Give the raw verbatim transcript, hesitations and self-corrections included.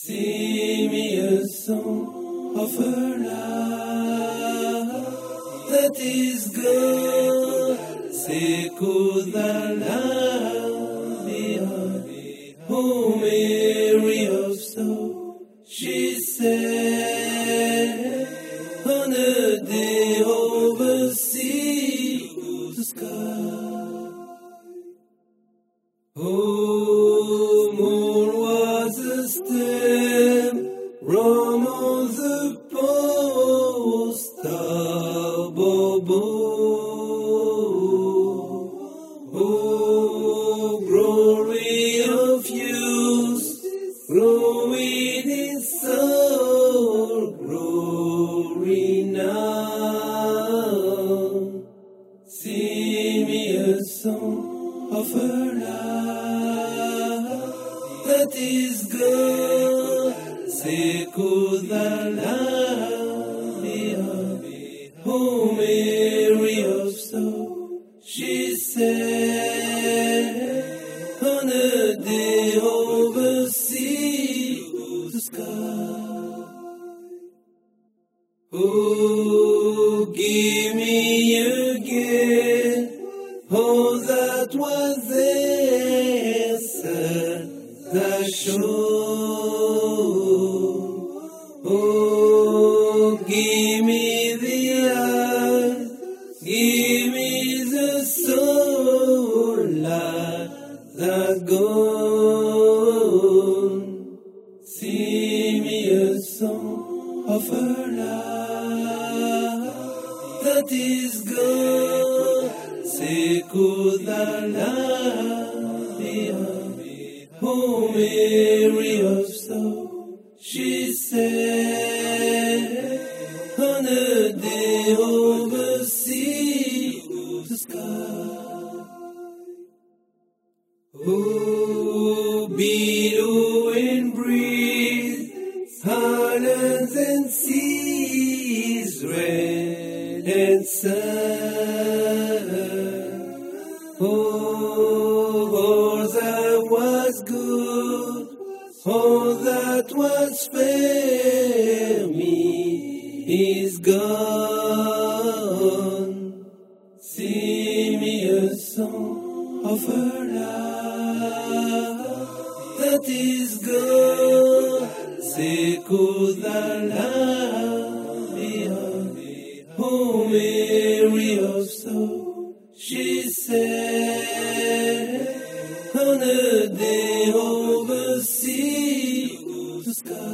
Sing me a song of her love that is good. Sekudala, oh Mary of soul, she said on a day over sea to sky. Oh, more was a stem from all the post of Bobo. Oh, glory of youth, growing in soul, glory now. Sing me a song of her love that is good. Sekudala, oh Mary of soul, she said on a day over sea to sky. Oh, give me again all that was there, that shore. Oh, give me the eyes, give me the soul, like that gone. Sing me a song of her love that is good. Sekudala, oh Mary of soul, she said on a day over sea to sky. Oh, beetle and breeze, islands and seas, red and sun. Oh, all that was good, all that was fair me is gone. Sing me a song of her love that is good. Sekudala, oh Mary of soul, she said on a day over sea to sky.